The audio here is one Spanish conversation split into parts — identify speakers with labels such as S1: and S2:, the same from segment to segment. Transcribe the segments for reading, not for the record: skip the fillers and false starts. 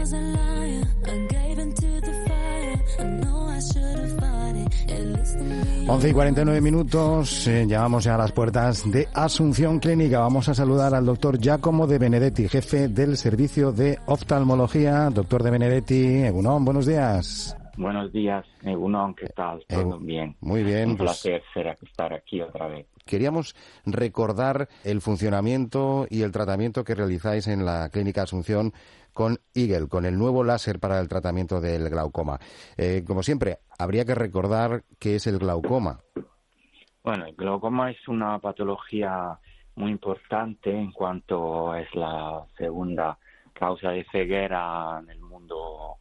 S1: 11:49, llegamos ya a las puertas de Asunción Clínica. Vamos a saludar al doctor Giacomo De Benedetti, jefe del servicio de oftalmología. Doctor De Benedetti, Egunon, buenos días.
S2: Buenos días, Egunon, ¿qué tal? ¿Todo bien?
S1: Muy bien.
S2: Un placer estar aquí otra vez.
S1: Queríamos recordar el funcionamiento y el tratamiento que realizáis en la Clínica Asunción con Eagle, con el nuevo láser para el tratamiento del glaucoma. Como siempre, habría que recordar qué es el glaucoma.
S2: Bueno, el glaucoma es una patología muy importante en cuanto es la segunda causa de ceguera en el mundo,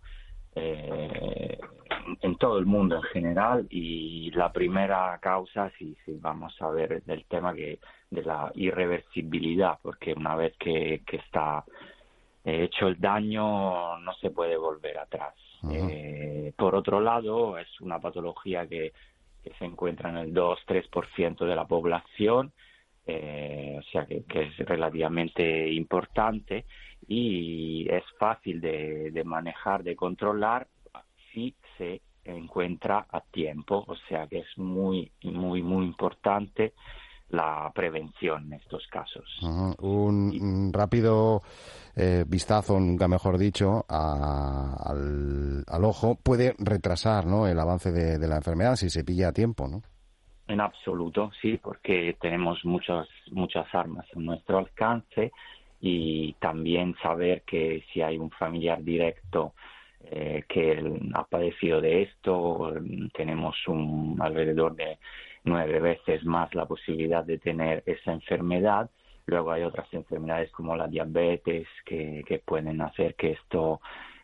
S2: en todo el mundo en general, y la primera causa, si vamos a ver del tema de la irreversibilidad, porque una vez que está hecho el daño no se puede volver atrás. Por otro lado, es una patología que se encuentra en el 2-3% de la población, o sea que es relativamente importante y es fácil de manejar, de controlar si se encuentra a tiempo, o sea que es muy, muy, muy importante la prevención en estos casos.
S1: Un rápido vistazo, nunca mejor dicho, al ojo puede retrasar, ¿no?, el avance de la enfermedad si se pilla a tiempo, ¿no?
S2: En absoluto, sí, porque tenemos muchas armas a nuestro alcance, y también saber que si hay un familiar directo que ha padecido de esto, tenemos alrededor de 9 veces más la posibilidad de tener esa enfermedad. Luego hay otras enfermedades como la diabetes que pueden hacer que esto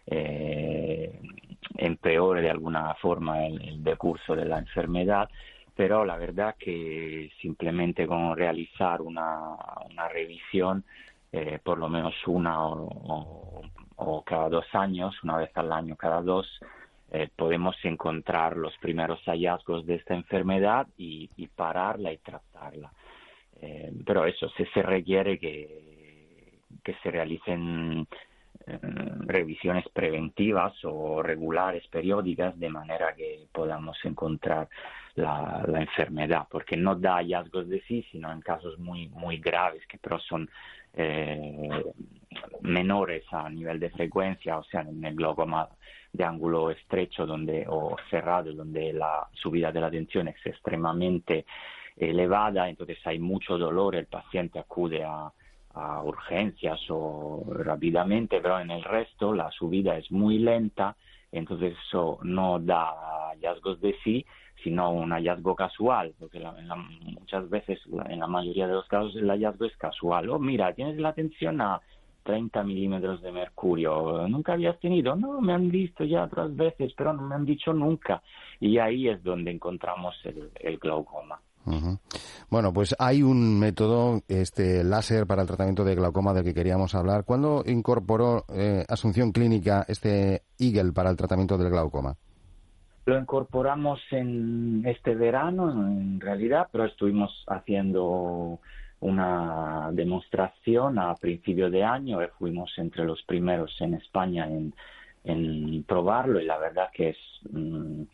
S2: empeore de alguna forma el decurso de la enfermedad, pero la verdad que simplemente con realizar una revisión, por lo menos una o cada 2 años, una vez al año, cada 2, podemos encontrar los primeros hallazgos de esta enfermedad y pararla y tratarla. Pero eso se requiere que se realicen revisiones preventivas o regulares, periódicas, de manera que podamos encontrar la enfermedad, porque no da hallazgos de sí, sino en casos muy, muy graves, que pero son menores a nivel de frecuencia, o sea, en el glaucoma de ángulo estrecho o cerrado, donde la subida de la tensión es extremadamente elevada, entonces hay mucho dolor, el paciente acude a urgencias o rápidamente, pero en el resto la subida es muy lenta, entonces eso no da hallazgos de sí, sino un hallazgo casual, porque muchas veces, en la mayoría de los casos, el hallazgo es casual. Oh, mira, tienes la tensión a 30 milímetros de mercurio, ¿nunca habías tenido? No, me han visto ya otras veces, pero no me han dicho nunca. Y ahí es donde encontramos el glaucoma.
S1: Bueno, pues hay un método, láser para el tratamiento de glaucoma, del que queríamos hablar. ¿Cuándo incorporó Asunción Clínica este Eagle para el tratamiento del glaucoma?
S2: Lo incorporamos en este verano, en realidad, pero estuvimos haciendo una demostración a principio de año, fuimos entre los primeros en España en probarlo, y la verdad que es un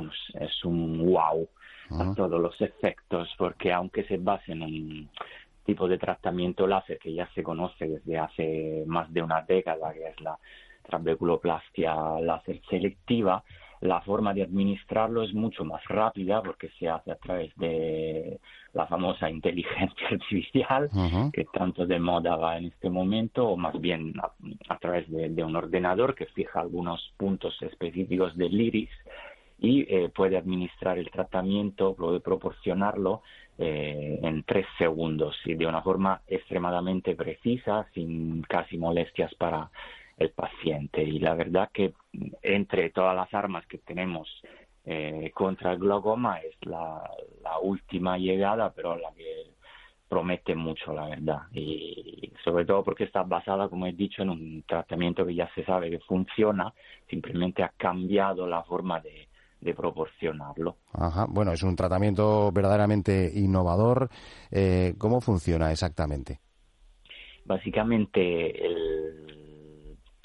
S2: wow a todos los efectos, porque aunque se base en un tipo de tratamiento láser que ya se conoce desde hace más de una década, que es la trabeculoplastia láser selectiva, la forma de administrarlo es mucho más rápida, porque se hace a través de la famosa inteligencia artificial, que tanto de moda va en este momento, o más bien a través de un ordenador que fija algunos puntos específicos del iris y puede administrar el tratamiento, puede proporcionarlo en 3 segundos y de una forma extremadamente precisa, sin casi molestias para el paciente. Y la verdad que entre todas las armas que tenemos contra el glaucoma es la última llegada, pero la que promete mucho, la verdad, y sobre todo porque está basada, como he dicho, en un tratamiento que ya se sabe que funciona, simplemente ha cambiado la forma de proporcionarlo.
S1: Bueno, es un tratamiento verdaderamente innovador. ¿Cómo funciona exactamente?
S2: Básicamente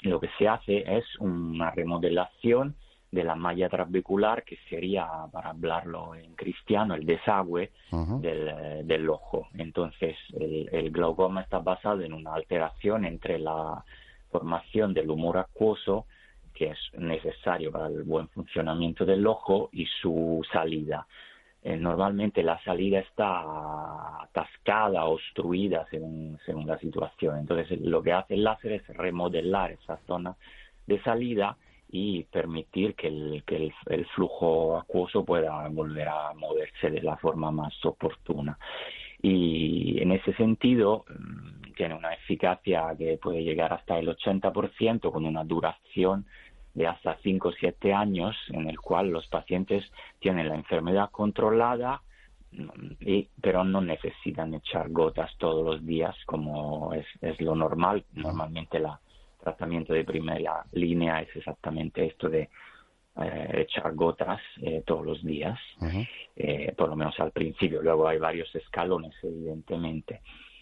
S2: lo que se hace es una remodelación de la malla trabecular, que sería, para hablarlo en cristiano, el desagüe del ojo. Entonces, el glaucoma está basado en una alteración entre la formación del humor acuoso, que es necesario para el buen funcionamiento del ojo, y su salida. Normalmente la salida está atascada, obstruida según la situación. Entonces, lo que hace el láser es remodelar esa zona de salida y permitir que el flujo acuoso pueda volver a moverse de la forma más oportuna. Y en ese sentido tiene una eficacia que puede llegar hasta el 80%, con una duración de hasta 5 o 7 años, en el cual los pacientes tienen la enfermedad controlada, pero no necesitan echar gotas todos los días como es lo normal. Normalmente el tratamiento de primera línea es exactamente esto de echar gotas todos los días, por lo menos al principio. Luego hay varios escalones, evidentemente.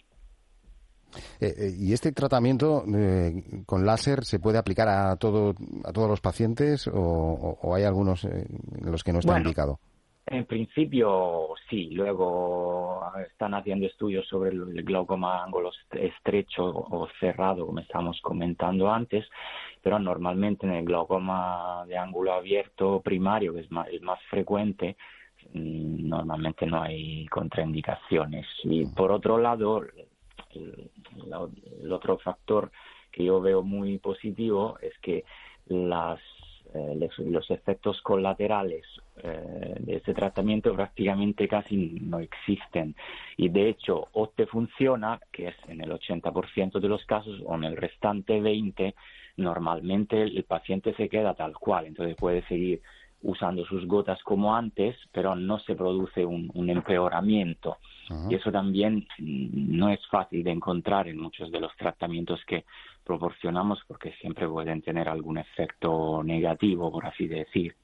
S1: ¿Y este tratamiento con láser se puede aplicar a todos los pacientes o hay algunos en los que no está indicado?
S2: En principio sí. Luego están haciendo estudios sobre el glaucoma ángulo estrecho o cerrado, como estábamos comentando antes, pero normalmente en el glaucoma de ángulo abierto primario, que es el más frecuente, normalmente no hay contraindicaciones. Y por otro lado, el otro factor que yo veo muy positivo es que los efectos colaterales de este tratamiento prácticamente casi no existen, y de hecho o te funciona, que es en el 80% de los casos, o en el restante 20% normalmente el paciente se queda tal cual. Entonces puede seguir usando sus gotas como antes, pero no se produce un empeoramiento. Y eso también no es fácil de encontrar en muchos de los tratamientos que proporcionamos, porque siempre pueden tener algún efecto negativo, por así decir.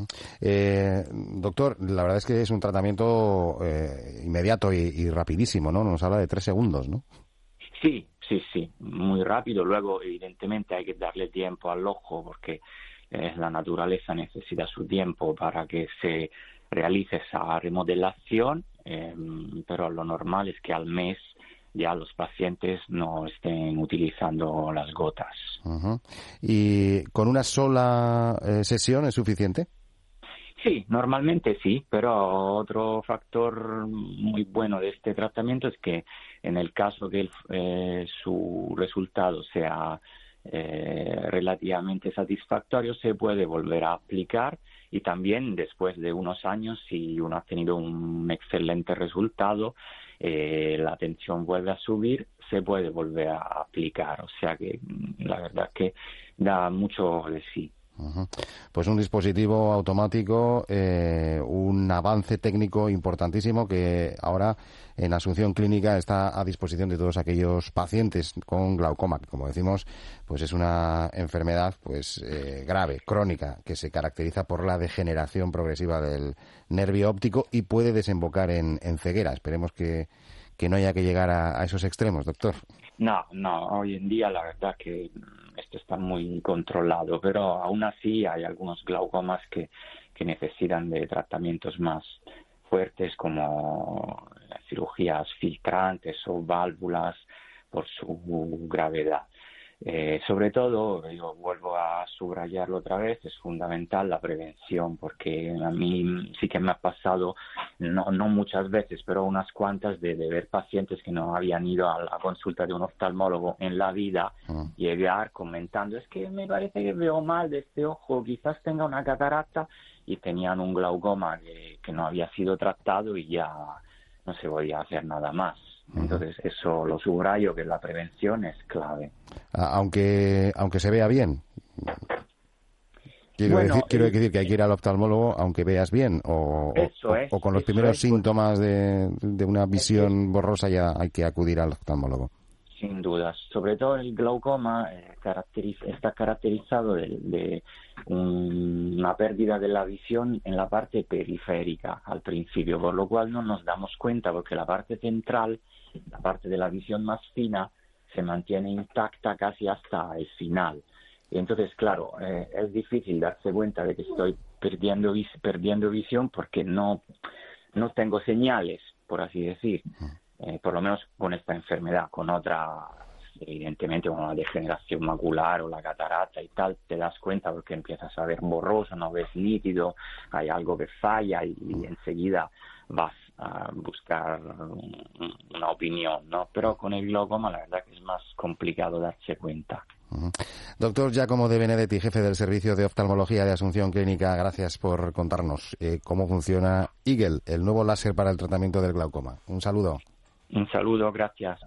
S1: Doctor, la verdad es que es un tratamiento inmediato y rapidísimo, ¿no? Nos habla de 3 segundos, ¿no?
S2: Sí, muy rápido. Luego, evidentemente, hay que darle tiempo al ojo, porque la naturaleza necesita su tiempo para que se realice esa remodelación, pero lo normal es que al mes ya los pacientes no estén utilizando las gotas.
S1: ¿Y con una sola sesión es suficiente?
S2: Sí, normalmente sí, pero otro factor muy bueno de este tratamiento es que en el caso que su resultado sea relativamente satisfactorio, se puede volver a aplicar, y también después de unos años, si uno ha tenido un excelente resultado, la tensión vuelve a subir, se puede volver a aplicar. O sea que la verdad que da mucho de sí.
S1: Pues un dispositivo automático, un avance técnico importantísimo que ahora en Asunción Clínica está a disposición de todos aquellos pacientes con glaucoma, que, como decimos, pues es una enfermedad pues grave, crónica, que se caracteriza por la degeneración progresiva del nervio óptico y puede desembocar en ceguera. Esperemos que no haya que llegar a esos extremos, doctor.
S2: No, hoy en día la verdad que esto está muy controlado, pero aún así hay algunos glaucomas que necesitan de tratamientos más fuertes, como cirugías filtrantes o válvulas, por su gravedad. Sobre todo, yo vuelvo a subrayarlo otra vez, es fundamental la prevención, porque a mí sí que me ha pasado, no muchas veces, pero unas cuantas, de ver pacientes que no habían ido a la consulta de un oftalmólogo en la vida, llegar comentando, es que me parece que veo mal de este ojo, quizás tenga una catarata, y tenían un glaucoma que no había sido tratado y ya no se podía hacer nada más. Entonces eso lo subrayo, que la prevención es clave.
S1: Aunque se vea bien. Quiero decir que hay que ir al oftalmólogo aunque veas bien, o con los primeros síntomas de una visión borrosa ya hay que acudir al oftalmólogo.
S2: Sin dudas. Sobre todo el glaucoma está caracterizado de una pérdida de la visión en la parte periférica al principio, por lo cual no nos damos cuenta, porque la parte central, la parte de la visión más fina, se mantiene intacta casi hasta el final. Y entonces, claro, es difícil darse cuenta de que estoy perdiendo visión porque no tengo señales, por así decir, por lo menos con esta enfermedad. Con otra, evidentemente, con la degeneración macular o la catarata y tal, te das cuenta porque empiezas a ver borroso, no ves nítido, hay algo que falla y enseguida vas a buscar una opinión, ¿no? Pero con el glaucoma la verdad que es más complicado darse cuenta.
S1: Doctor Giacomo De Benedetti, jefe del Servicio de Oftalmología de Asunción Clínica, gracias por contarnos cómo funciona Eagle, el nuevo láser para el tratamiento del glaucoma. Un saludo.
S2: Un saludo, gracias.